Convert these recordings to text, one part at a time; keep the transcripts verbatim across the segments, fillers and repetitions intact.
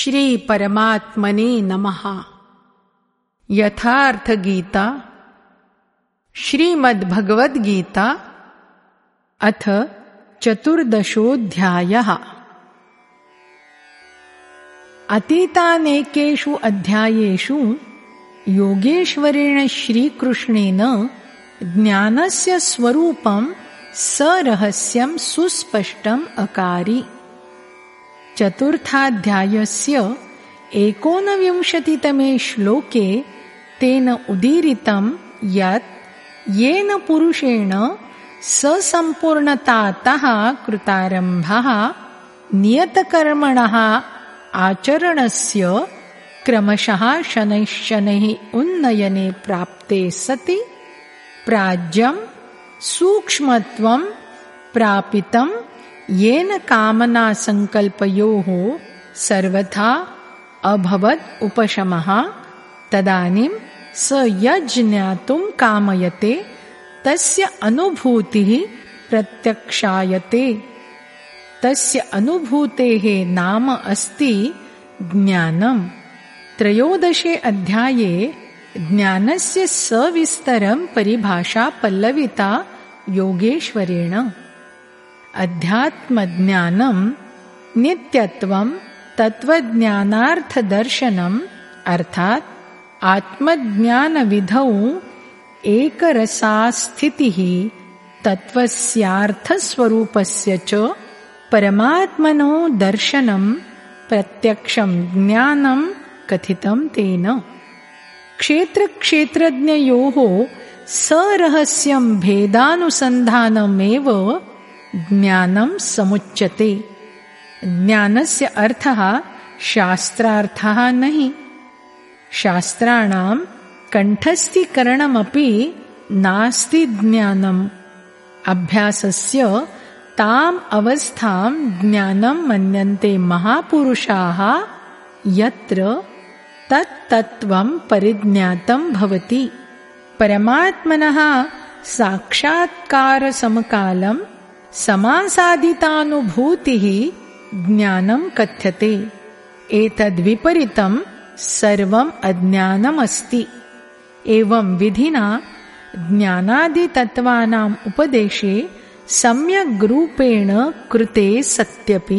श्री परमात्मने नमः। यथार्थ गीता श्रीमद्भगवद्गीता अथ चतुर्दशोऽध्यायः। अतीतानेकेषु अध्यायेषु योगेश्वरेण श्रीकृष्णेन ज्ञानस्य स्वरूपं सरहस्यं सुस्पष्टम् अकारि। चतुर्थाध्यायस्य एकोनविंशतितमे श्लोके तेन उदीरितं यत् येन पुरुषेण ससम्पूर्णतातः कृतारम्भः नियतकर्मणः आचरणस्य क्रमशः शनैः शनैः उन्नयने प्राप्ते सति प्राज्ञं सूक्ष्मत्वं प्रापितं येन कामना संकल्पयोः सर्वथा अभवत् उपशमः, तदानीं स यज्ज्ञातुं कामयते तस्य अनुभूतिः प्रत्यक्षायते। तस्य अनुभूतेः नाम अस्ति ज्ञानम्। त्रयोदशे अध्याये ज्ञानस्य सविस्तरं परिभाषा पल्लविता योगेश्वरेण। अध्यात्मज्ञानं नित्यत्वं तत्त्वज्ञानार्थदर्शनम् अर्थात् आत्मज्ञानविधौ एकरसास्थितिः तत्त्वस्यार्थस्वरूपस्य च परमात्मनो दर्शनं प्रत्यक्षं ज्ञानं कथितं तेन। क्षेत्रक्षेत्रज्ञयोः सरहस्यं भेदानुसन्धानमेव ज्ञानं समुच्यते। ज्ञानस्य अर्थः शास्त्रार्थः नहि। शास्त्राणां कण्ठस्थीकरणमपि नास्ति ज्ञानम्। अभ्यासस्य ताम् अवस्थां ज्ञानं मन्यन्ते महापुरुषाः, यत्र तत्तत्त्वं परिज्ञातं भवति। परमात्मनः साक्षात्कारसमकालं समासादितानुभूतिः ज्ञानं कथ्यते। एतद्विपरीतं सर्वम् अज्ञानमस्ति। एवं विधिना ज्ञानादितत्त्वानाम् उपदेशे सम्यग् रूपेण कृते सत्यपि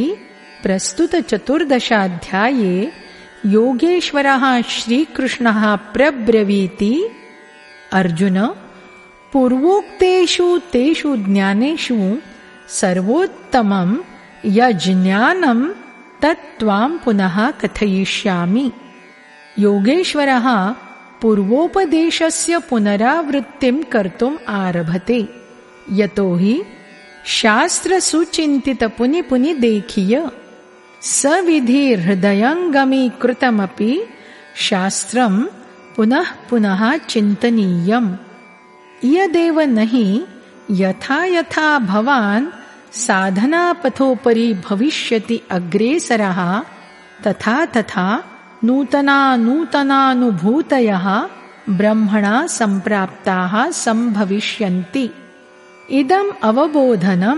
प्रस्तुतचतुर्दशाध्याये योगेश्वरः श्रीकृष्णः प्रब्रवीति, अर्जुन, पूर्वोक्तेषु तेषु ज्ञानेषु सर्वोत्तमं यज्ज्ञानं तत्त्वां पुनः कथयिष्यामि। योगेश्वरः पूर्वोपदेशस्य पुनरावृत्तिं कर्तुम् आरभते। यतो हि शास्त्रसुचिन्तितपुनि देखिय सविधि हृदयङ्गमीकृतमपि शास्त्रं पुनः पुनः चिन्तनीयम्। यदेव नहि यथा यथा भवान् साधनापथोपरि भविष्यति अग्रेसरः, तथा तथा नूतना नूतनानुभूतयः ब्रह्मणा सम्प्राप्ताः सम्भविष्यन्ति। इदम् अवबोधनं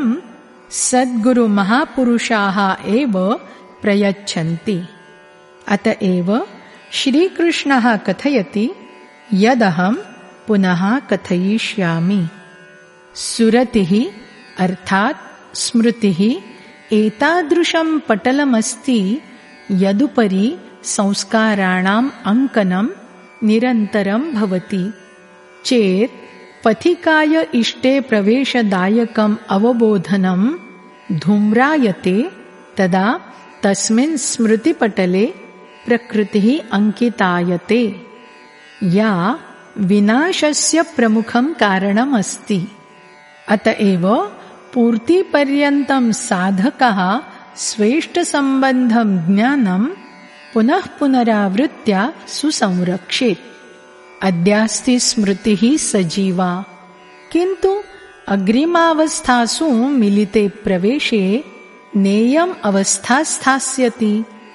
सद्गुरुमहापुरुषाः एव प्रयच्छन्ति। अतएव श्रीकृष्णः कथयति, यदहं पुनः कथयिष्यामि। सुरतिः अर्थात् स्मृतिः एतादृशं पटलमस्ति यदुपरि संस्काराणाम् अङ्कनं निरन्तरं भवति चेत् पथिकाय इष्टे प्रवेशदायकम् अवबोधनं धूम्रायते, तदा तस्मिन् स्मृतिपटले प्रकृतिः अंकितायते, या विनाशस्य प्रमुखं कारणमस्ति। अतएव पूर्तिपर्यन्तं साधकः स्वेष्टसम्बन्धं ज्ञानं पुनः पुनरावृत्या सुसंरक्षेत्। अद्यास्ति स्मृतिः सजीवा, किन्तु अग्रिमावस्थासु मिलिते प्रवेशे नेयम् अवस्था स्थास्यति।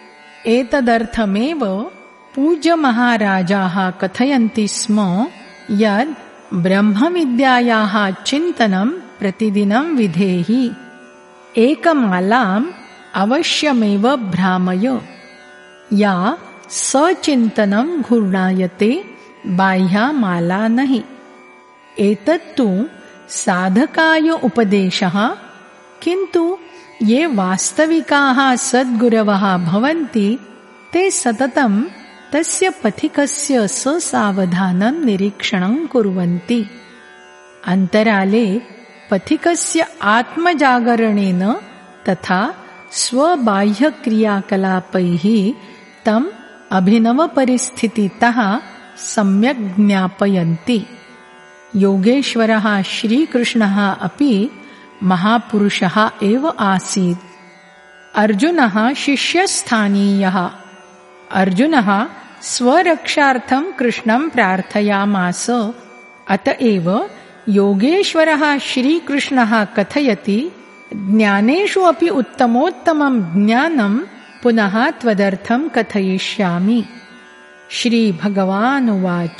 एतदर्थमेव पूज्यमहाराजाः कथयन्ति स्म यद् ब्रह्मविद्यायाः चिन्तनं प्रतिदिनं विधेहि। एकमालाम् अवश्यमेव भ्रामय। या सचिन्तनं घूर्णायते बाह्या माला नहि। एतत्तु साधकाय उपदेशः, किन्तु ये वास्तविकाः सद्गुरवः भवन्ति ते सततं तस्य पथिकस्य ससावधानं निरीक्षणं कुर्वन्ति। अन्तराले पथिकस्य आत्मजागरणेन तथा स्वबाह्यक्रियाकलापैः तम् अभिनवपरिस्थितितः सम्यक् ज्ञापयन्ति। योगेश्वरः श्रीकृष्णः अपि महापुरुषः एव आसीत्। अर्जुनः शिष्यस्थानीयः। अर्जुनः स्वरक्षार्थं कृष्णं प्रार्थयामास। अतएव योगेश्वरः श्रीकृष्णः कथयति, ज्ञानेषु अपि उत्तमोत्तमं ज्ञानं पुनः त्वदर्थं कथयिष्यामि। श्रीभगवानुवाच।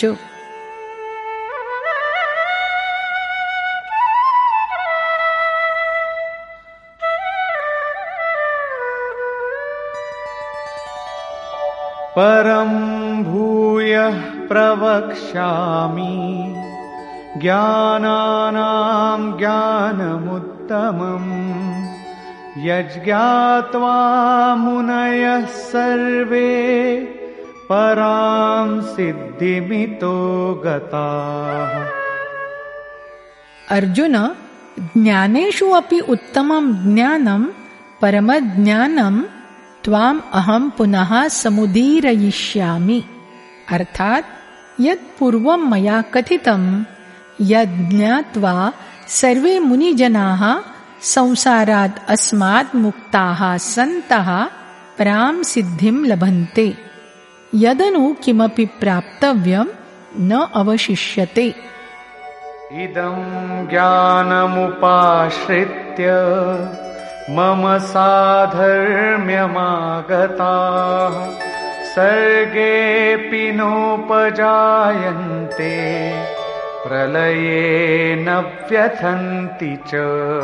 परं भूयः प्रवक्ष्यामि ज्ञानानां ज्ञानमुत्तमम् यज्ञात्वा मुनयः सर्वे परां सिद्धिमितो गताः। अर्जुन, ज्ञानेषु अपि उत्तमं ज्ञानं परमज्ञानं त्वाम् अहं पुनः समुदीरयिष्यामि। अर्थात् यत् पूर्वं मया कथितं यद् ज्ञात्वा सर्वे मुनिजनाः संसारात् अस्मात् मुक्ताः सन्तः परां सिद्धिं लभन्ते। यदनु किमपि प्राप्तव्यं न अवशिष्यते। इदं ज्ञानमुपाश्रित्य मम साधर्म्यमागताः सर्गेऽपि नोपजायन्ते प्रलये न व्यथन्ति च।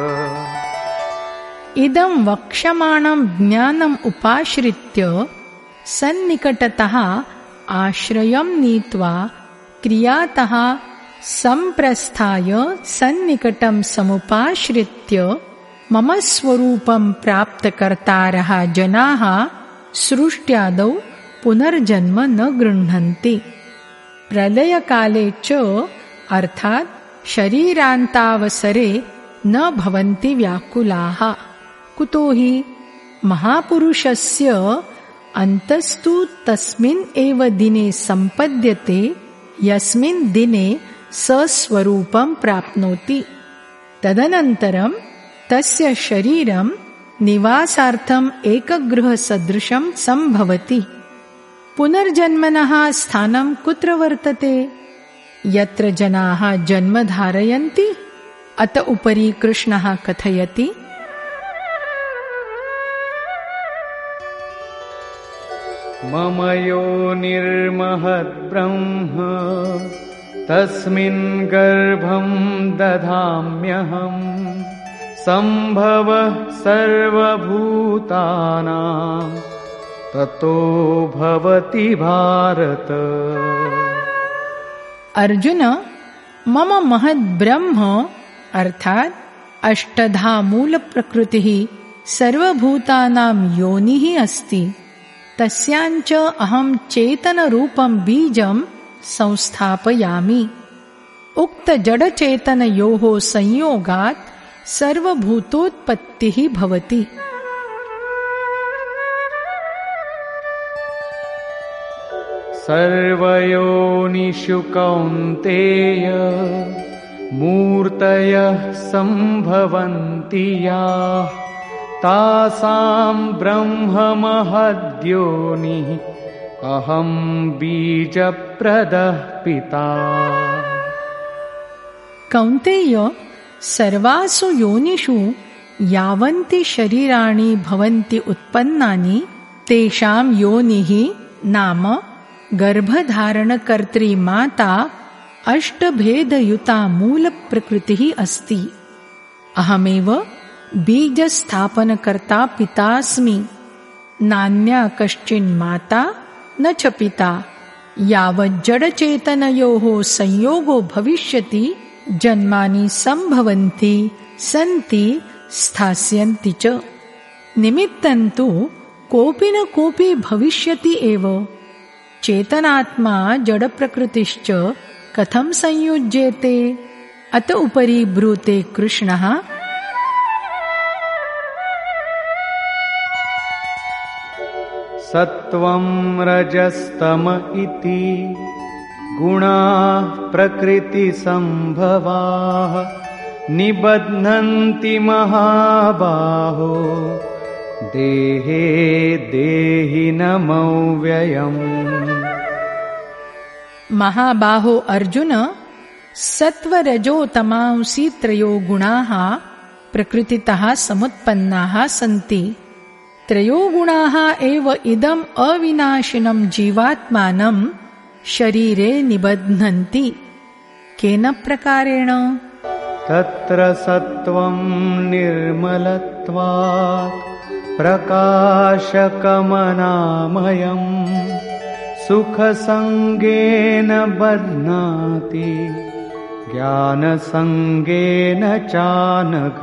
इदं वक्ष्यमाणं ज्ञानम् उपाश्रित्य सन्निकटतः आश्रयं नीत्वा क्रियातः सम्प्रस्थाय सन्निकटं समुपाश्रित्य मम स्वरूपं प्राप्तकर्तारः जनाः सृष्ट्यादौ पुनर्जन्म न गृह्णन्ति। प्रलयकाले च अर्थात् शरीरान्तावसरे न भवन्ति व्याकुलाः। कुतो हि महापुरुषस्य अन्तस्तु तस्मिन् एव दिने सम्पद्यते यस्मिन् दिने सस्वरूपं प्राप्नोति। तदनन्तरं तस्य शरीरं निवासार्थम् एकगृहसदृशं सम्भवति। पुनर्जन्मनः स्थानं कुत्र वर्तते? यत्र जनाः जन्म धारयन्ति। अत उपरि कृष्णः कथयति, मम योनिर्महद्ब्रह्म तस्मिन् गर्भं दधाम्यहम् सम्भवः सर्वभूतानां ततो भवति भारत। अर्जुन, मम महद्ब्रह्म अर्थात् अष्टधा मूलप्रकृतिः सर्वभूतानां योनिः अस्ति। तस्याञ्च अहं चेतनरूपं बीजं संस्थापयामि। उक्तजडचेतनयोः संयोगात् सर्वभूतोत्पत्तिः भवति। सर्वयोनिषु कौन्तेय मूर्तयः सम्भवन्ति याः तासां ब्रह्ममहद्योनिः अहं बीजप्रदः पिता। कौन्तेय, सर्वासु योनिषु यावन्ति शरीराणि भवन्ति उत्पन्नानि तेषां योनिः नाम गर्भधारणकर्त्री माता अष्टभेदयुता मूलप्रकृतिः अस्ति। अहमेव बीजस्थापनकर्ता पितास्मि। नान्या कश्चिन्माता न च पिता यावज्जडचेतनयोः संयोगो भविष्यति जन्मानि सम्भवन्ति सन्ति स्थास्यन्ति च। निमित्तं तु कोऽपि न कोऽपि भविष्यति एव। चेतनात्मा जडप्रकृतिश्च कथं संयुज्येते? अत उपरि ब्रूते कृष्णः सत्वं रजस्तम इति गुणाः प्रकृतिसम्भवाः निबध्नन्ति महाबाहो देहे देहिनमव्ययम्। महाबाहो अर्जुन, सत्वरजो तमांसि त्रयो गुणाः प्रकृतितः समुत्पन्नाः सन्ति। त्रयो गुणाः एव इदम् अविनाशिनं जीवात्मानं शरीरे निबध्नन्ति। केन प्रकारेण? तत्र सत्वं निर्मलत्वात् प्रकाशकमनामयम् सुखसङ्गेन बध्नाति ज्ञानसङ्गेन चानघ।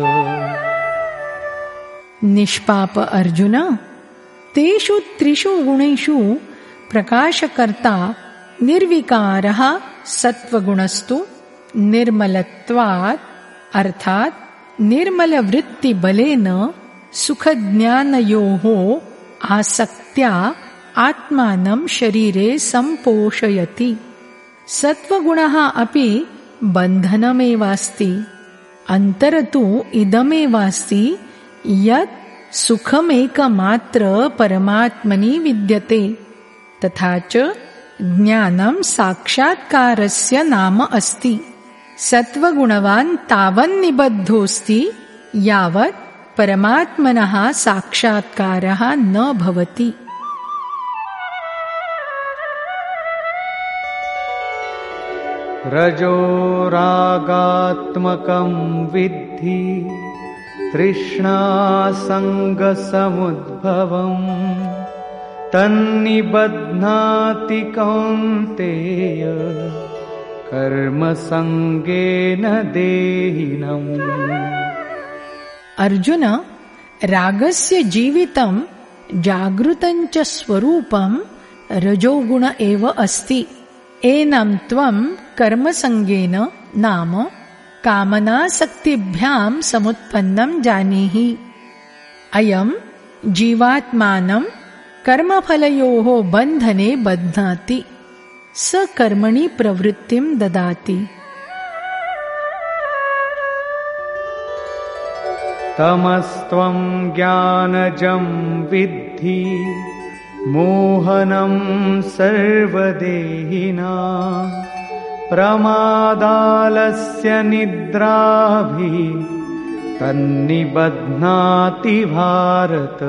निष्पाप अर्जुन, तेषु त्रिषु गुणेषु प्रकाशकर्ता निर्विकारः सत्वगुणस्तु निर्मलत्वात् अर्थात् निर्मलवृत्तिबलेन सुखज्ञानयोः आसक्त्या आत्मानं शरीरे सम्पोषयति। सत्वगुणः अपि बन्धनमेवास्ति। अन्तरतु इदमेवास्ति यत् सुखमेकमात्र परमात्मनि विद्यते। तथा च ज्ञानं साक्षात्कारस्य नाम अस्ति। सत्वगुणवान् तावन्निबद्धोऽस्ति यावत् परमात्मनः साक्षात्कारः न भवति। रजो रागात्मकं विद्धि तृष्णासङ्गसमुद्भवम् तन्निबध्नाति कौन्तेय कर्मसङ्गेन देहिनम्। अर्जुन, रागस्य जीवितं जागृतं च स्वरूपं रजोगुण एव अस्ति। एनं त्वं कर्मसङ्गेन नाम कामनासक्तिभ्यां समुत्पन्नं जानीहि। अयं जीवात्मानं कर्मफलयोः बन्धने बध्नाति, स कर्मणि प्रवृत्तिं ददाति। तमस्त्वं ज्ञानजं विद्धि मोहनं सर्वदेहिनां प्रमादालस्य निद्राभिः तन्निबध्नाति भारत।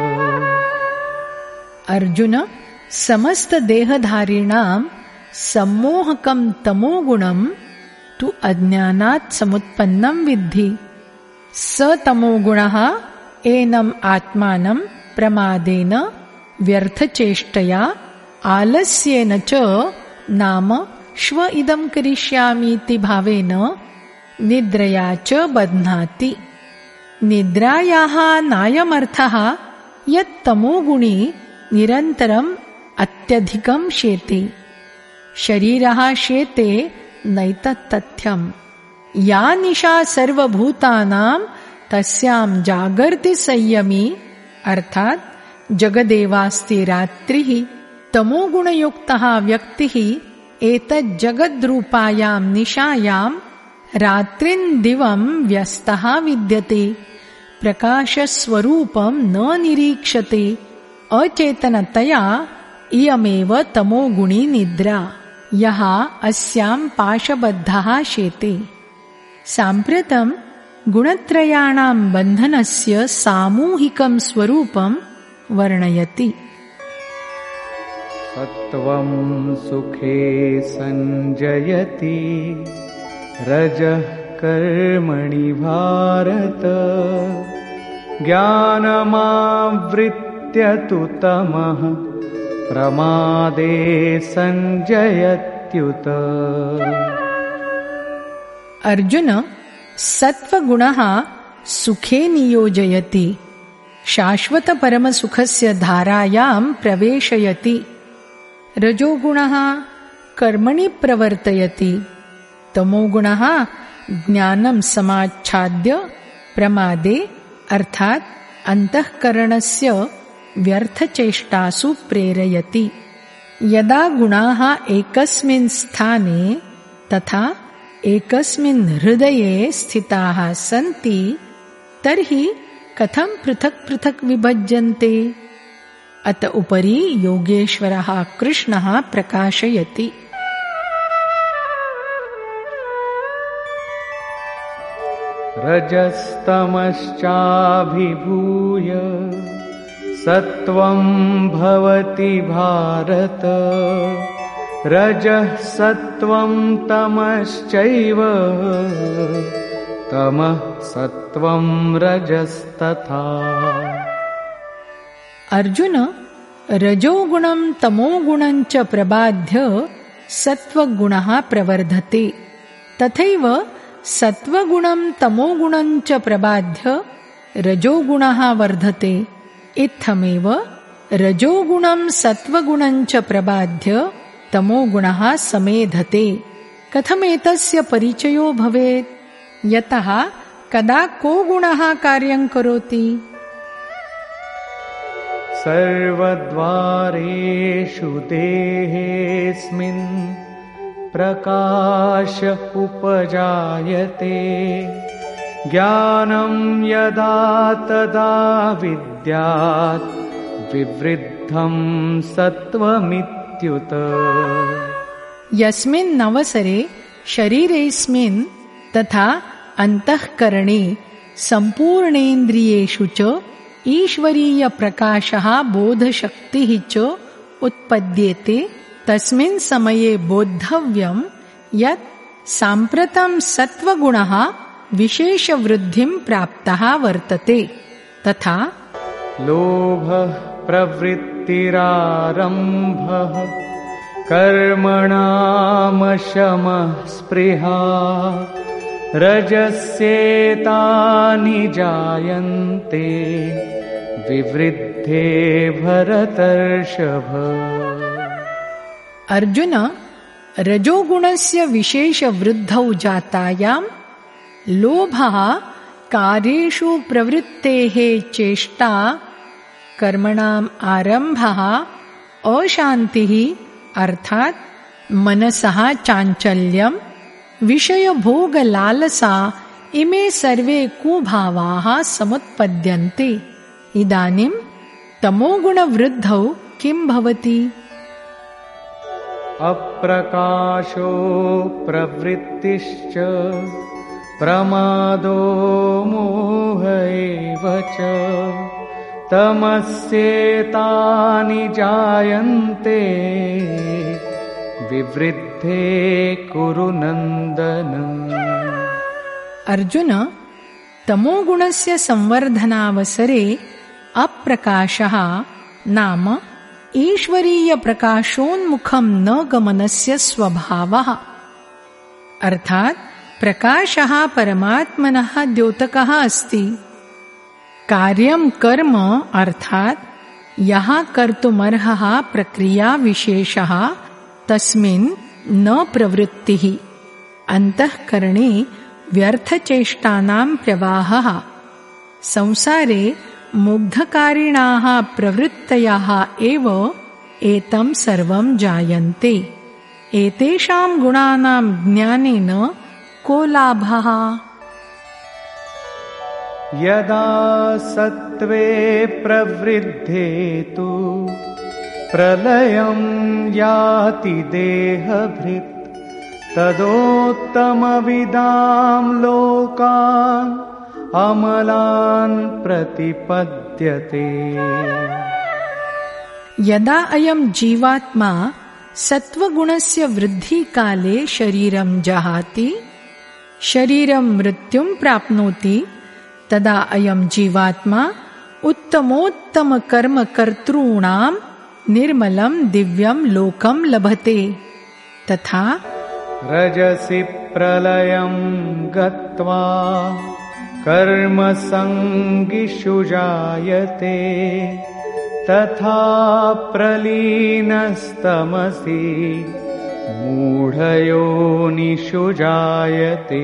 अर्जुन, समस्त देहधारिणां सम्मोहकं तमोगुणं तु अज्ञानात् समुत्पन्नं विद्धि। स तमोगुणः एनम् आत्मानं प्रमादेन व्यर्थचेष्टया आलस्येन च नाम श्व इदं करिष्यामीति भावेन निद्रया च बध्नाति। निद्रायाः नायमर्थः यत् तमोगुणी निरन्तरम् अत्यधिकं शेते। शरीरः शेते नैतत् तथ्यम्। या निशा सर्वभूतानां तस्यां जागर्ति संयमी अर्थात् जगदेवास्ति रात्रिः। तमोगुणयुक्तः व्यक्तिः एतज्जगद्रूपायां निशायां रात्रिं दिवं व्यस्तः विद्यते। प्रकाशस्वरूपं न निरीक्षते। अचेतनतया इयमेव तमोगुणी निद्रा, यः अस्यां पाशबद्धः शेते। साम्प्रतं गुणत्रयाणां बन्धनस्य सामूहिकं स्वरूपं वर्णयति। सत्वं सुखे संजयति रजः कर्मणि भारत ज्ञानमावृत्य प्रवृत्त्यतु तमः प्रमादे संजयत्युत। अर्जुन, सत्वगुणः सुखे नियोजयति, शाश्वत परमसुखस्य धारायां प्रवेशयति। रजोगुणः कर्मणि प्रवर्तयति, तमोगुणः ज्ञानं समाच्छाद्य प्रमादे अर्थात अंतःकरणस्य व्यर्थचेष्टासु प्रेरयति। यदा गुणाः एकस्मिन् स्थाने तथा एकस्मिन् हृदये स्थिताः सन्ति तर्हि कथं पृथक् पृथक् विभज्यन्ते? अत उपरि योगेश्वरः कृष्णः प्रकाशयति। रजस्तमश्चाभिभूय सत्वं भवति भारत। रजः सत्वं तमश्चैव तमः सत्वं रजस्तथा। अर्जुन, रजोगुणं तमोगुणं च प्रबाध्य सत्वगुणः प्रवर्धते, तथैव सत्वगुणं तमोगुणं च प्रबाध्य रजोगुणः वर्धते। इत्थमेव रजोगुणं सत्वगुणं च प्रबाध्य तमोगुणः समेधते। कथमेतस्य परिचयो भवेत्? यतः कदा को गुणः कार्यं करोति? सर्वद्वारेषु देहेऽस्मिन् प्रकाश उपजायते। ज्ञानं यदा तदा विद्यात् विवृद्धं सत्त्वमित्युत। यस्मिन् अवसरे शरीरेऽस्मिन् तथा अन्तःकरणे सम्पूर्णेन्द्रियेषु च ईश्वरीय प्रकाशः बोधशक्तिः च उत्पद्येते तस्मिन् समये बोद्धव्यं यत् साम्प्रतं सत्वगुणः विशेषवृद्धिं प्राप्तः वर्तते। तथा लोभः प्रवृत्तिरारम्भः कर्मणामशमः स्पृहा रजस्येतानि जायन्ते विवृद्धे भरतर्षभ। अर्जुन, रजोगुणस्य विशेषवृद्धौ जातायां लोभः कार्येषु प्रवृत्तेः चेष्टा, कर्मणाम् आरम्भः, अशान्तिः अर्थात् मनसः चाञ्चल्यं, विषयभोगलालसा इमे सर्वे कुभावाः समुत्पद्यन्ते। इदानीं तमोगुणवृद्धौ किं भवति? अप्रकाशो प्रवृत्तिश्च प्रमादो मोह एव च तमस्येतानि जायन्ते विवृद्धे कुरु नन्दन। अर्जुन, तमोगुणस्य संवर्धनावसरे अप्रकाशः नाम ईश्वरीय प्रकाशोन्मुखं न गमनस्य स्वभावः। अर्थात् प्रकाशः परमात्मनः द्योतकः अस्ति। कार्यं कर्म अर्थात् यः कर्तुमर्हः प्रक्रियाविशेषः तस्मिन् न प्रवृत्तिः। अन्तःकरणे व्यर्थचेष्टानां प्रवाहः। संसारे मुग्धकारिणाः प्रवृत्तयः एव एतं सर्वं जायन्ते। एतेषां गुणानां ज्ञानेन को लाभः? यदा सत्त्वे प्रवृद्धे तु प्रलयं याति देहभृत् तदोत्तमविदां लोकान् अमलान् प्रतिपद्यते। यदा अयं जीवात्मा सत्वगुणस्य वृद्धिकाले शरीरं जहाति, शरीरं मृत्युं प्राप्नोति, तदा अयं जीवात्मा उत्तमोत्तम कर्म कर्तॄणां निर्मलं दिव्यं लोकं लभते। तथा रजसि प्रलयं गत्वा कर्मसङ्गिषु जायते तथा प्रलीनस्तमसि मूढयोनिषु जायते।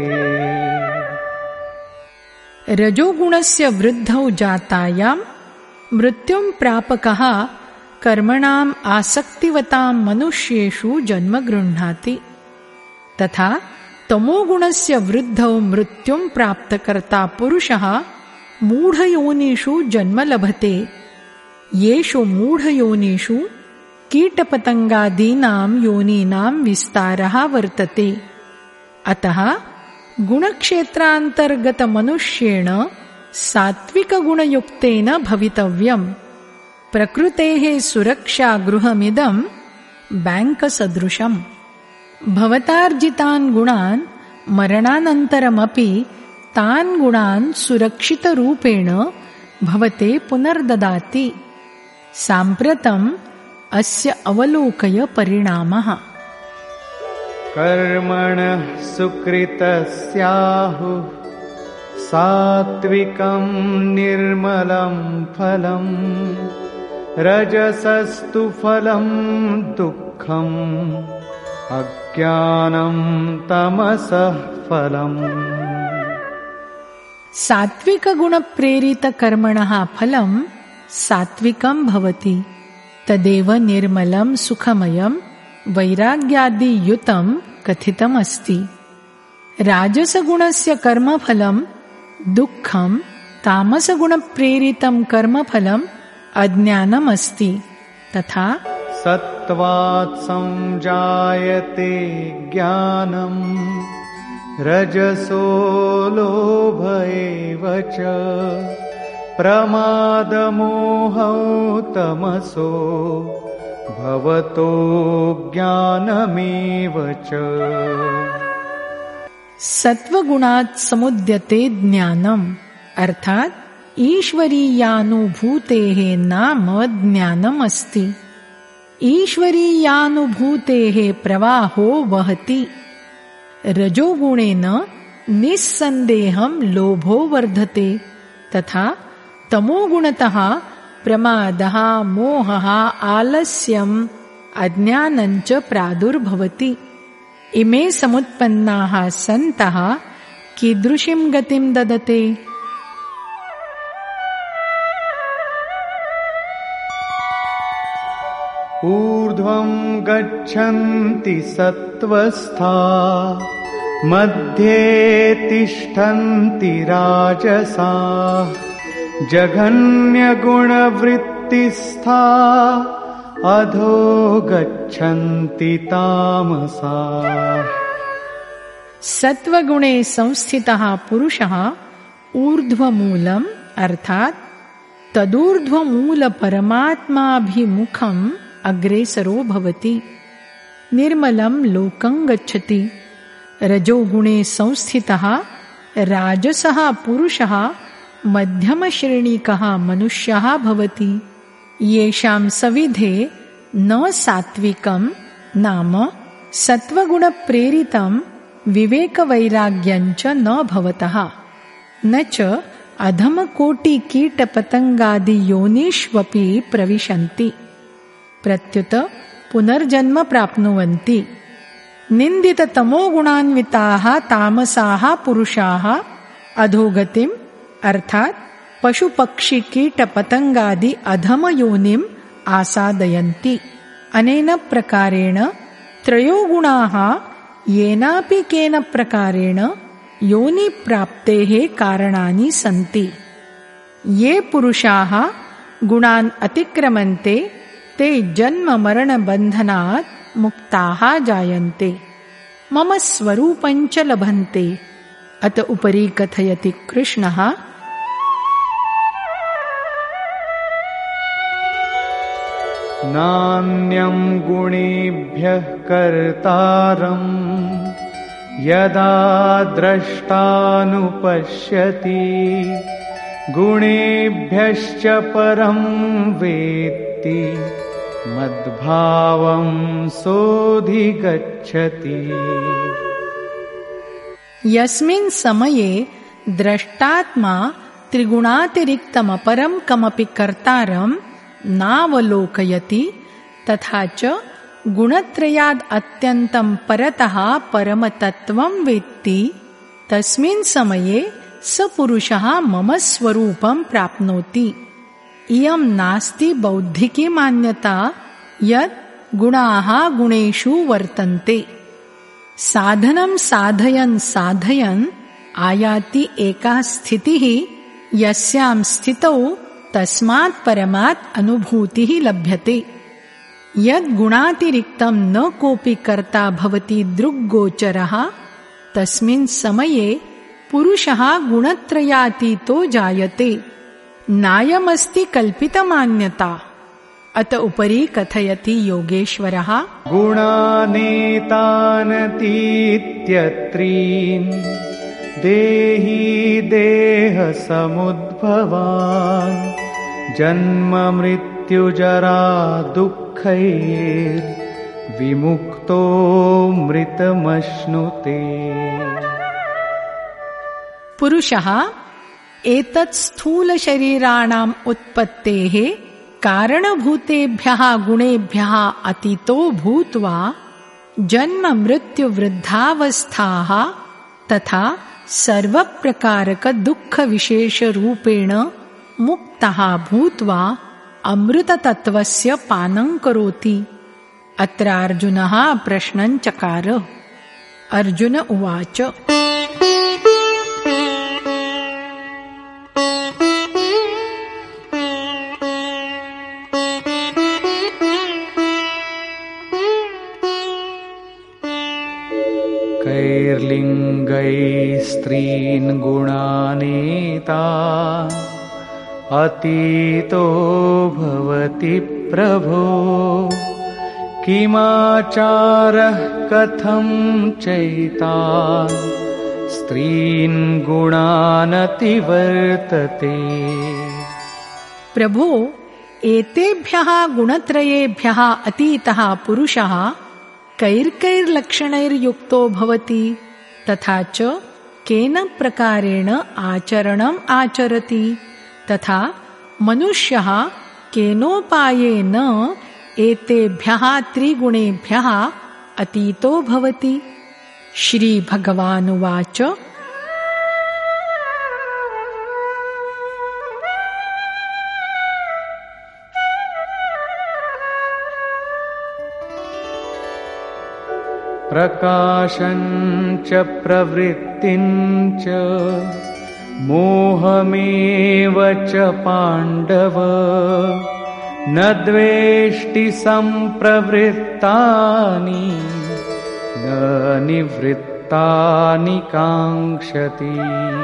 रजोगुणस्य वृद्धौ जातायां मृत्युं प्रापकः कर्मणाम् आसक्तिवतां मनुष्येषु जन्म गृह्णाति। तथा तमोगुणस्य वृद्धौ मृत्युं प्राप्तकर्ता पुरुषः मूढयोनिषु जन्म लभते। येषु मूढयोनिषु कीटपतंगादीनां योनीनां विस्तारः वर्तते। अतः गुणक्षेत्रान्तर्गतमनुष्येण सात्विकगुणयुक्तेन भवितव्यम्। प्रकृतेः सुरक्षागृहमिदं बैंकसदृशम्। भवतार्जितान् गुणान् मरणानन्तरमपि तान् गुणान् सुरक्षितरूपेण भवते पुनर्ददाति। साम्प्रतम् अस्य अवलोकय परिणामः। कर्मणः सुकृतस्याहुः सात्विकं निर्मलं फलम् रजसस्तु फलं दुःखम् अज्ञानं तमसः फलम्। सात्विकगुणप्रेरितकर्मणः फलं सात्विकं भवति। तदेव निर्मलं सुखमयं वैराग्यादियुतं कथितमस्ति। राजसगुणस्य कर्मफलं दुःखं, तामसगुणप्रेरितं कर्मफलं अज्ञानमस्ति। तथा सत्त्वात् संजायते ज्ञानं रजसो लोभ एव च प्रमादमोहौ तमसो भवतो ज्ञानमेव च। सत्वगुणात् समुद्यते ज्ञानम्, अर्थात् ईश्वरीयानुभूतेः नाम ज्ञानम् अस्ति। ईश्वरीयानुभूतेः प्रवाहो वहति। रजोगुणेन निस्सन्देहं लोभो वर्धते। तथा तमोगुणतः प्रमादः, मोहः, आलस्यम्, अज्ञानञ्च प्रादुर्भवति। इमे समुत्पन्नाः सन्तः कीदृशीं गतिं ददते? ऊर्ध्वं गच्छन्ति सत्त्वस्था मध्ये तिष्ठन्ति राजसाः जघन्यगुणवृत्तिस्था अधो गच्छन्ति तामसाः। सत्वगुणे संस्थितः पुरुषः ऊर्ध्वमूलम् अर्थात् तदूर्ध्वमूलपरमात्माभिमुखम् अग्रेसरो भवति। निर्मलं लोकं गच्छति। रजोगुणे संस्थितः राजसः पुरुषः मध्यमश्रेणिकः मनुष्यः भवति। येषां सविधे न सात्विकं नाम सत्वगुणप्रेरितं विवेकवैराग्यञ्च न भवतः, न च अधमकोटिकीटपतङ्गादियोनिष्वपि प्रविशन्ति, प्रत्युत पुनर्जन्म प्राप्नुवन्ति। निन्दिततमोगुणान्विताः तामसाः पुरुषाः अधोगतिम् अर्थात् पशुपक्षिकीटपतङ्गादि अधमयोनिम् आसादयन्ति। अनेन प्रकारेण त्रयो गुणाः येनापि केन प्रकारेण योनिप्राप्तेः कारणानि सन्ति। ये पुरुषाः गुणान् अतिक्रमन्ते ते जन्ममरणबन्धनात् मुक्ताः जायन्ते, मम स्वरूपञ्च लभन्ते। अत उपरि कथयति कृष्णः, नान्यं गुणेभ्यः कर्तारं यदा द्रष्टानुपश्यति गुणेभ्यश्च परं वेत्ति मद्भावं सोऽधिगच्छति। यस्मिन् समये द्रष्टात्मा त्रिगुणातिरिक्तमपरं कमपि कर्तारं नावलोकयति तथा च गुणत्रयाद् अत्यन्तं परतः परमतत्त्वं वेत्ति तस्मिन् समये स पुरुषः मम स्वरूपं प्राप्नोति। इयं नास्ति बौद्धिकी मान्यता यत् गुणाः गुणेषु वर्तन्ते। साधनं साधयन् साधयन् आयाति एका स्थितिः यस्यां स्थितौ तस्मात् परमात् अनुभूतिः लभ्यते। यद् गुणातिरिक्तं न कोऽपि कर्ता भवति दृग्गोचरः तस्मिन् समये पुरुषः गुणत्रयातीतो जायते। नायमस्ति कल्पितमान्यता। अत उपरि कथयति योगेश्वरः गुणानेतानतीत्यत्रीन् देही देहसमुद्भवान् जन्म मृत्युजरा दुःखैर्विमुक्तो मृतमश्नुते। पुरुषः एतत् स्थूलशरीराणाम् उत्पत्तेः कारणभूतेभ्यः गुणेभ्यः अतीतो भूत्वा जन्म मृत्यु वृद्धावस्थाः तथा सर्वप्रकारकदुःखविशेषरूपेण मुक्तः भूत्वा अमृततत्त्वस्य पानं करोति। अत्र अर्जुनः प्रश्नं चकार। अर्जुन उवाच कैर्लिङ्गैः स्त्रीन् गुणानेता अतीतो भवति प्रभो किमाचारः कथं चैतान् स्त्रीन् गुणानतिवर्तते। प्रभो, एतेभ्यः गुणत्रयेभ्यः अतीतः पुरुषः कैर्कैर्लक्षणैर्युक्तो भवति तथा च केन प्रकारेण आचरणम् आचरति तथा मनुष्यः केनोपायेन एतेभ्यः त्रिगुणेभ्यः अतीतो भवति। श्रीभगवानुवाच प्रकाशञ्च प्रवृत्तिञ्च मोहमेव च पाण्डव न द्वेष्टि सम्प्रवृत्तानि न निवृत्तानि काङ्क्षति।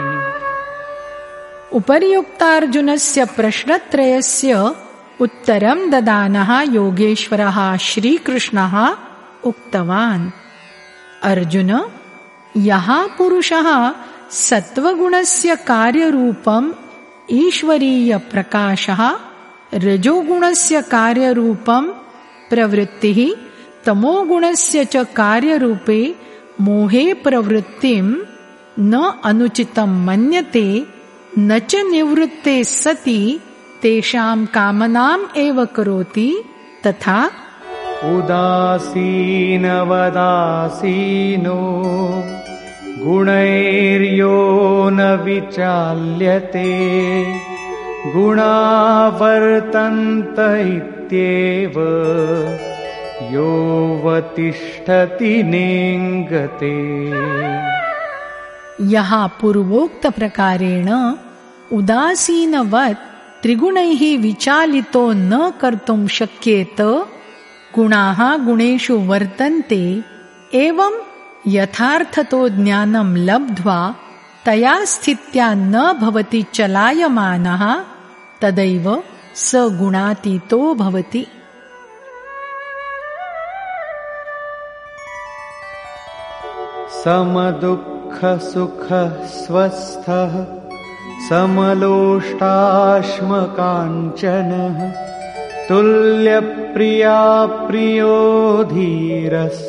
उपर्युक्तार्जुनस्य प्रश्नत्रयस्य उत्तरं ददानः योगेश्वरः श्रीकृष्णः उक्तवान्। अर्जुन, यः पुरुषः सत्वगुणस्य कार्यरूपम् ईश्वरीय प्रकाशः रजोगुणस्य कार्यरूपं प्रवृत्तिः तमोगुणस्य च कार्यरूपे मोहे प्रवृत्तिं न अनुचितं मन्यते न च निवृत्ते सति तेषां कामनाम् एव करोति तथा उदासीनवदासीनो गुणैर्यो न विचाल्यते गुणावर्तन्त इत्येव योऽवतिष्ठति नेङ्गते। यः पूर्वोक्त प्रकारेण उदासीनवत् त्रिगुणैः विचालितो न कर्तुं शक्येत गुणाः गुणेषु वर्तन्ते एवं यथार्थतो ज्ञानं लब्ध्वा तया स्थित्या न भवति चलायमानः तदैव स गुणातीतो भवति। समदुःखसुखः स्वस्थः समलोष्टाश्मकाञ्चनः तुल्यप्रिया प्रियो धीरस्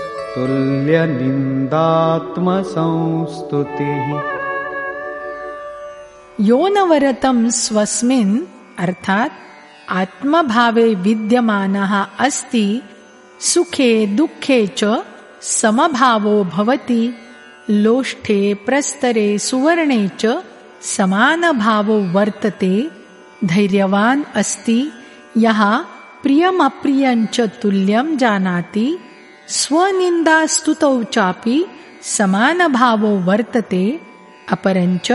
तुल्यनिन्दात्मसंस्तुतिः। योनवरतं स्वस्मिन् अर्थात् आत्मभावे विद्यमानः अस्ति सुखे दुःखे च समभावो भवति लोष्ठे प्रस्तरे सुवर्णे च समानभावो वर्तते धैर्यवान् अस्ति यः प्रियमप्रियञ्च तुल्यं जानाति स्वनिन्दास्तुतौ चापि समानभावो वर्तते अपरञ्च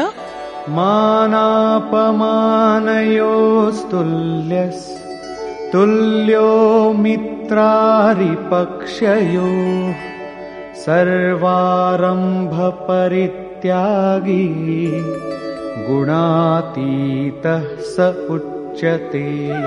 मानापमानयोस्तुल्यस् तुल्यो मित्रारिपक्षयोः सर्वारम्भपरित्यागी गुणातीतः स उच्यते।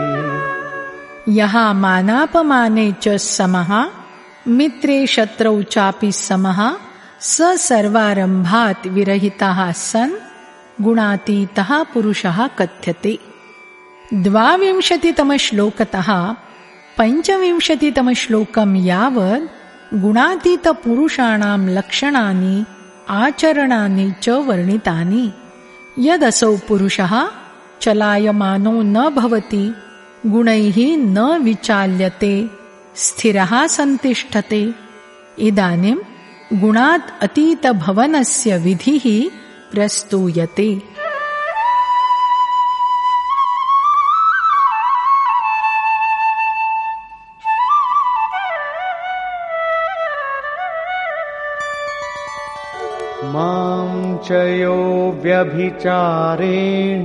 यः मानापमाने च समः मित्रे शत्रौ चापि समः स सर्वारम्भात् विरहितः सन् गुणातीतः पुरुषः कथ्यते। द्वाविंशतितमश्लोकतः पञ्चविंशतितमश्लोकं यावत् गुणातीतपुरुषाणां लक्षणानि आचरणानि च वर्णितानि। यदसौ पुरुषः चलायमानो न भवति गुणैः न विचाल्यते स्थिरः सन्तिष्ठते इदानीं गुणात् अतीतभवनस्य विधिः प्रस्तूयते। मां च यो व्यभिचारेण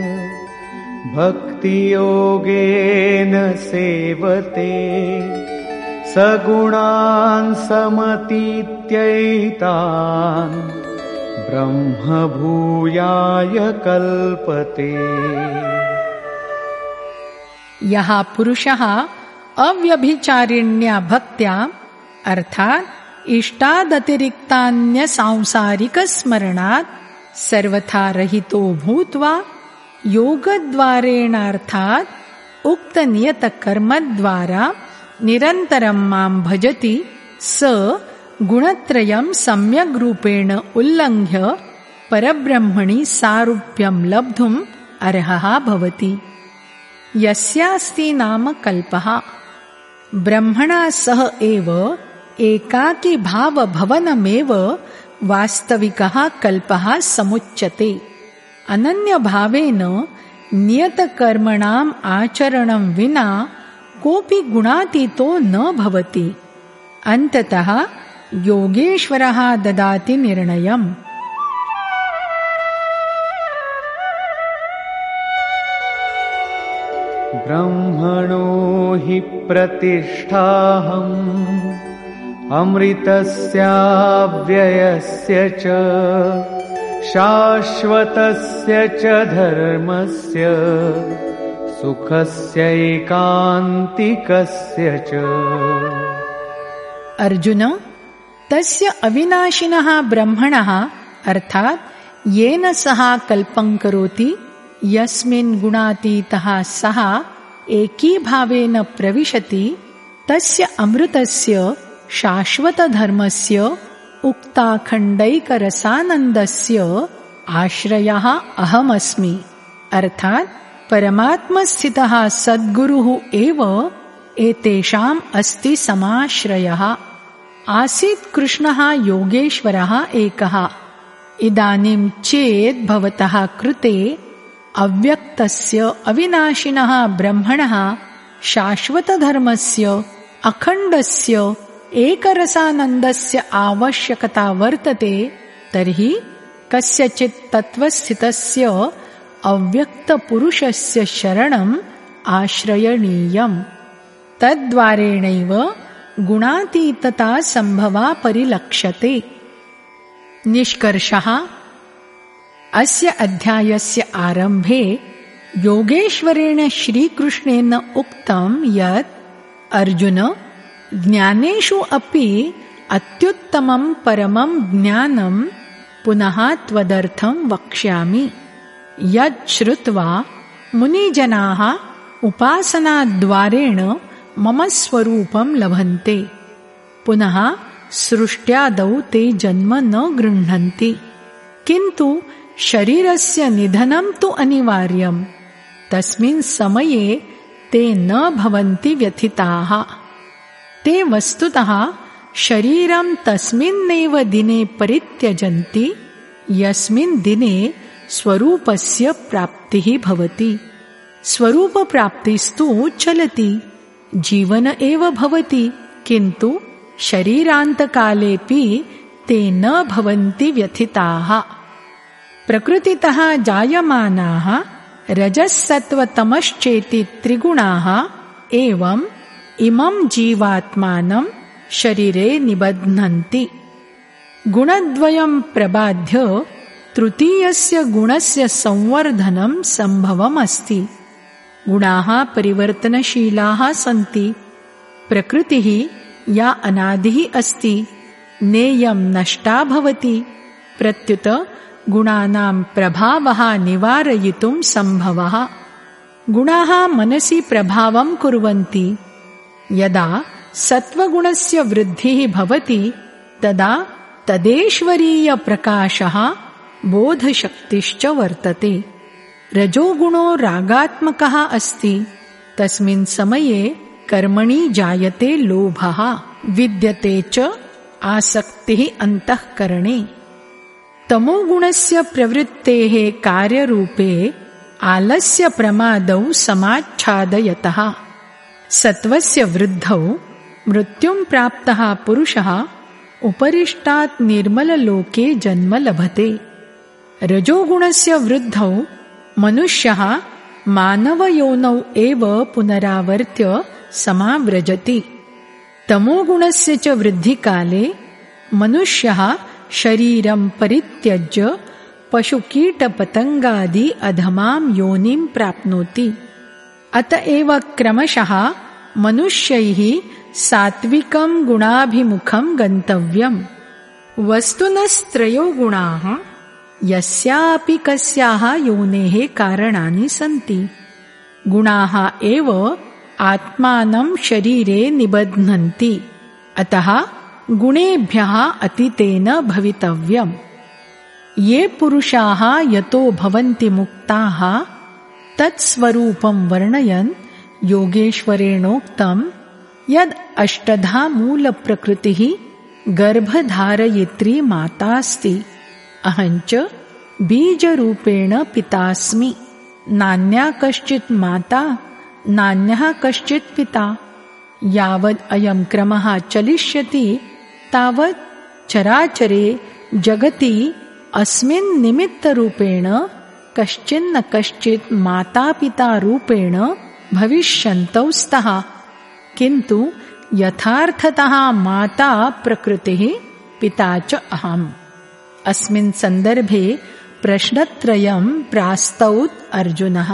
भक्तियोगेन सेवते सगुणान् समतीत्यैतान् ब्रह्मभूयाय कल्पते। यः पुरुषः अव्यभिचारिण्या भक्त्या अर्थात् इष्टादतिरिक्तान्य सांसारिकस्मरणात् सर्वथा रहितो भूत्वा योगद्वारेणार्थात् उक्तनियतकर्मद्वारा निरन्तरं मां भजति स गुणत्रयं सम्यग्रूपेण उल्लङ्घ्य परब्रह्मणि सारूप्यं लब्धुम् अर्हः भवति। यस्यास्ति नाम कल्पः ब्रह्मणा सह एव एकाकी भावभवनमेव वास्तविकः कल्पः समुच्यते। अनन्यभावेन नियतकर्मणाम् आचरणं विना कोऽपि गुणातीतो न भवति। अन्ततः योगेश्वरः ददाति निर्णयम्। ब्रह्मणो हि प्रतिष्ठाहम् अमृतस्याव्ययस्य च शाश्वतस्य च धर्मस्य सुखस्यैकान्तिकस्य च। अर्जुन, तस्य अविनाशिनः ब्रह्मणः अर्थात् येन सः कल्पं करोति यस्मिन् गुणातीतः सः एकीभावेन प्रविशति तस्य अमृतस्य शाश्वतधर्मस्य उक्ताखण्डैकरसानन्दस्य आश्रयः अहमस्मि अर्थात् परमात्मस्थितः सद्गुरुः एव एतेषाम् अस्ति समाश्रयः। आसीत् कृष्णः योगेश्वरः एकः। इदानीं चेत् भवतः कृते अव्यक्तस्य अविनाशिनः ब्रह्मणः शाश्वतधर्मस्य अखण्डस्य एकरसानन्दस्य आवश्यकता वर्तते तर्हि कस्यचित् तत्त्वस्थितस्य अव्यक्तपुरुषस्य शरणम् आश्रयणीयम्। तद्द्वारेणैव गुणातीतता सम्भवा परिलक्ष्यते। निष्कर्षः, अस्य अध्यायस्य आरम्भे योगेश्वरेण श्रीकृष्णेन उक्तं यत् अर्जुन, ज्ञानेषु अपि अत्युत्तमं परमं ज्ञानं पुनः त्वदर्थं वक्ष्यामि। यत् श्रुत्वा मुनिजनाः उपासनाद्वारेण मम स्वरूपं लभन्ते। पुनः सृष्ट्यादौ ते जन्म न गृह्णन्ति, किन्तु शरीरस्य निधनं तु अनिवार्यम्। तस्मिन् समये ते न भवन्ति व्यथिताः। ते वस्तुतः शरीरं तस्मिन्नेव दिने परित्यजन्ति यस्मिन् दिने स्वरूपस्य प्राप्तिः भवति। स्वरूपप्राप्तिस्तु चलति, जीवन एव भवति, किन्तु शरीरान्तकालेऽपि ते न भवन्ति व्यथिताः। प्रकृतितः जायमानाः रजस्सत्त्वतमश्चेति त्रिगुणाः एवम् इमं जीवात्मानं शरीरे निबध्नन्ति। गुणद्वयं प्रबाध्य तृतीयस्य गुणस्य संवर्धनं सम्भवमस्ति। गुणाः परिवर्तनशीलाः सन्ति। प्रकृतिः या अनादिः अस्ति नेयं नष्टा भवति। प्रत्युत गुणानां प्रभावः निवारयितुं सम्भवः। गुणाः मनसि प्रभावं कुर्वन्ति। यदा सत्त्वगुणस्य वृद्धिः भवति तदा तदेश्वरीयप्रकाशः बोधशक्तिश्च वर्तते। रजोगुणो रागात्मकः अस्ति। तस्मिन् समये कर्मणि जायते लोभः, विद्यते च आसक्तिः अन्तःकरणे। तमोगुणस्य प्रवृत्तेः कार्यरूपे आलस्य प्रमादौ समाच्छादयतः। सत्वस्य वृद्धौ मृत्युं प्राप्तः पुरुषः उपरिष्टात् निर्मललोके जन्म लभते। रजोगुणस्य वृद्धौ मनुष्यः मानवयोनौ एव पुनरावर्त्य समाव्रजति। तमोगुणस्य च वृद्धिकाले मनुष्यः शरीरं परित्यज्य पशुकीटपतङ्गादि अधमां योनिं प्राप्नोति। अत एव क्रमशः मनुष्यैः सात्विकं गुणाभिमुखं गन्तव्यम्। वस्तुनस्त्रयो गुणाः यस्यापि कस्याः योनेः कारणानि सन्ति। गुणाः एव आत्मानं शरीरे निबध्नन्ति। अतः गुणेभ्यः अतीतेन भवितव्यम्। ये पुरुषाः यतो भवन्ति मुक्ताः तत्स्वरूपं वर्णयन् योगेश्वरेणोक्तं यद् अष्टधा मूलप्रकृतिः गर्भधारयित्री मातास्ति। अहञ्च बीजरूपेण पितास्मि। नान्या कश्चित् माता नान्यः कश्चित् पिता। यावद् अयं क्रमः चलिष्यति तावत् चराचरे जगति अस्मिन् निमित्तरूपेण कश्चिन्न कश्चित् मातापितारूपेण भविष्यन्तौ स्तः। किन्तु यथार्थतः माता प्रकृतिः, पिता च अहम्। अस्मिन् सन्दर्भे प्रश्नत्रयं प्रास्तौत् अर्जुनः।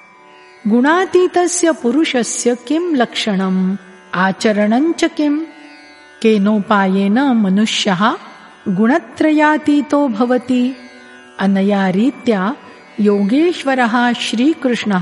गुणातीतस्य पुरुषस्य किं लक्षणम्, आचरणं च किम्? केनोपायेन मनुष्यः गुणत्रयातीतो भवति? अनया रीत्या योगेश्वरः श्रीकृष्णः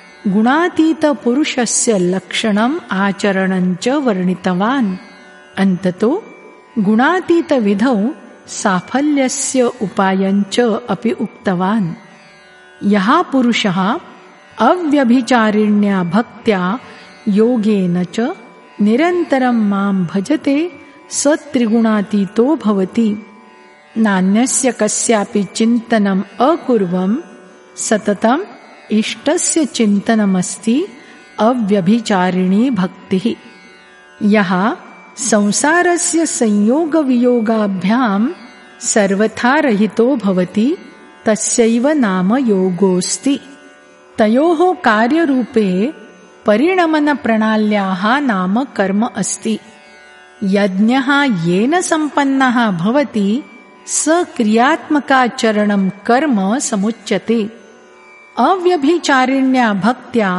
गुणातीतपुरुषस्य लक्षणम् आचरणं च वर्णितवान्। अन्ततो गुणातीतविधौ साफल्यस्य उपायञ्च अपि उक्तवान्। यः पुरुषः अव्यभिचारिण्या भक्त्या योगेन च निरन्तरं मां भजते स त्रिगुणातीतो भवति। नान्यस्य कस्यापि चिन्तनम् अकुर्वन् सततम् इष्टस्य चिन्तनमस्ति अव्यभिचारिणी भक्तिः। यः संसारस्य संयोगवियोगाभ्यां सर्वथा रहितो भवति तस्यैव नाम योगोऽस्ति। तयोः कार्यरूपे परिणमनप्रणाल्याः नाम कर्म अस्ति। यज्ञः येन सम्पन्नः भवति स क्रियात्मकाचरणं कर्म समुच्यते। अव्यभिचारिण्या भक्त्या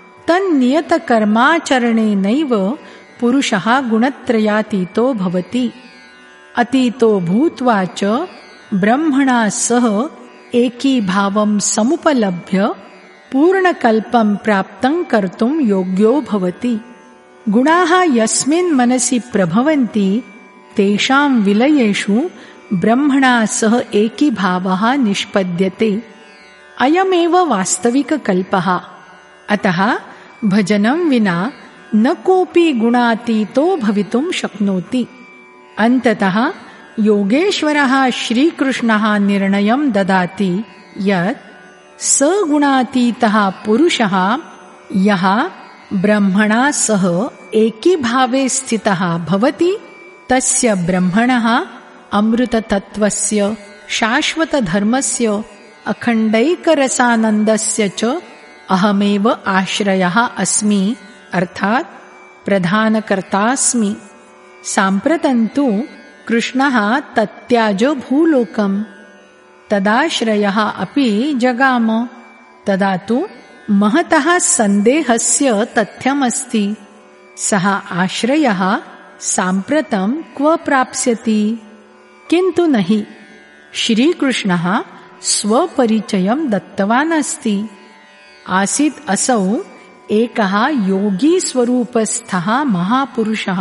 तन्नियतकर्माचरणेनैव पुरुषः गुणत्रयातीतो भवति। अतीतो भूत्वा च ब्रह्मणा सह एकीभावं समुपलभ्य पूर्णकल्पं प्राप्तं कर्तुं योग्यो भवति। गुणाः यस्मिन् मनसि प्रभवन्ति तेषां विलयेषु ब्रह्मणा सह एकीभावः निष्पद्यते। अयमेव वास्तविककल्पः। अतः भजनं विना न कोऽपि गुणातीतो भवितुं शक्नोति। अन्ततः योगेश्वरः श्रीकृष्णः निर्णयं ददाति यत् स गुणातीतः पुरुषः यः ब्रह्मणा सह एकीभावे स्थितः भवति तस्य ब्रह्मणः अमृततत्त्वस्य शाश्वतधर्मस्य अखण्डैकरसानन्दस्य च अहमेव आश्रयः अस्मि अर्थात् प्रधानकर्तास्मि। साम्प्रतन्तु कृष्णः तत्याज भूलोकम् तदाश्रयः अपि जगाम। तदा तु महतः सन्देहस्य तथ्यमस्ति। सः आश्रयः साम्प्रतं क्व प्राप्स्यति? किन्तु नहि, श्रीकृष्णः स्वपरिचयं दत्तवान् अस्ति। आसीत् असौ एकः योगी स्वरूपस्थः महापुरुषः।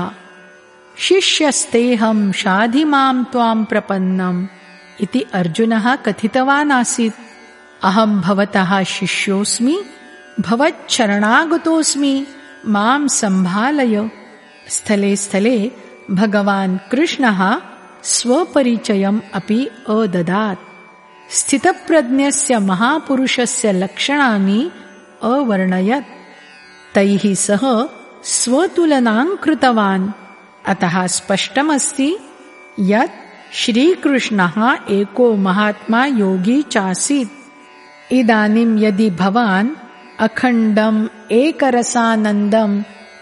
शिष्यस्तेऽहं शाधि मां त्वां प्रपन्नम् इति अर्जुनः कथितवान् आसीत्। अहं भवतः शिष्योऽस्मि, भवच्छरणागतोऽस्मि, मां सम्भालय। स्थले स्थले भगवान् कृष्णः स्वपरिचयम् अपि अददात्। स्थितप्रज्ञस्य महापुरुषस्य लक्षणानि अवर्णयत्। तैः सह स्वतुलनां कृतवान्। अतः स्पष्टमस्ति यत् श्रीकृष्णः एको महात्मा योगी चासीत्। इदानीं यदि भवान् अखण्डम् एकरसानन्दं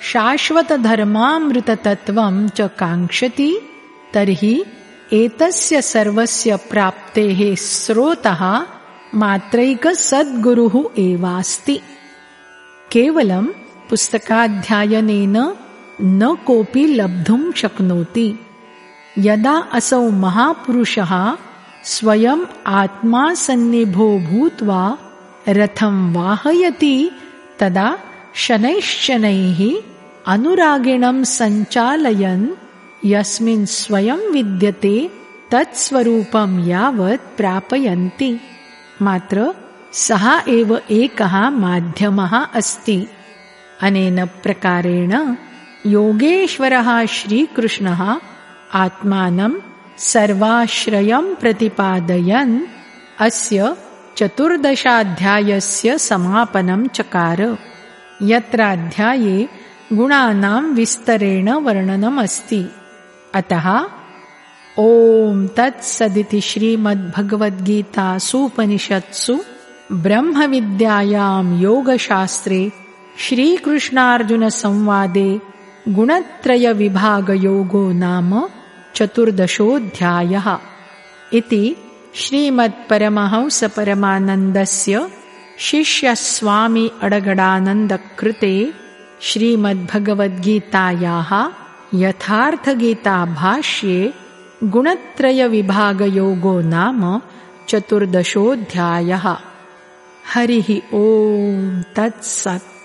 शाश्वतधर्मामृततत्त्वं च काङ्क्षति तर्हि एतस्य सर्वस्य प्राप्तेः स्रोतः मात्रैकसद्गुरुः एवास्ति। केवलं पुस्तकाध्ययनेन न कोऽपि लब्धुं शक्नोति। यदा असौ महापुरुषः स्वयम् आत्मा सन्निभो भूत्वा रथं वाहयति तदा शनैश्शनैः अनुरागिणं सञ्चालयन् यस्मिन् स्वयं विद्यते तत्स्वरूपं यावत् प्रापयन्ति। मात्र सः एव एकः माध्यमः अस्ति। अनेन प्रकारेण योगेश्वरः श्रीकृष्णः आत्मानं सर्वाश्रयं प्रतिपादयन् अस्य चतुर्दशाध्यायस्य समापनं चकार। यत्राध्याये गुणानां विस्तरेण वर्णनमस्ति। अतः ॐ तत्सदिति श्रीमद्भगवद्गीतासूपनिषत्सु ब्रह्मविद्यायां योगशास्त्रे श्रीकृष्णार्जुनसंवादे गुणत्रयविभागयोगो नाम चतुर्दशोऽध्यायः इति श्रीमत्परमहंसपरमानन्दस्य शिष्यस्वामी अडगडानन्दकृते श्रीमद्भगवद्गीतायाः यथार्थगीताभाष्ये गुणत्रयविभागयोगो नाम चतुर्दशोऽध्यायः। हरिः ॐ तत्सत्।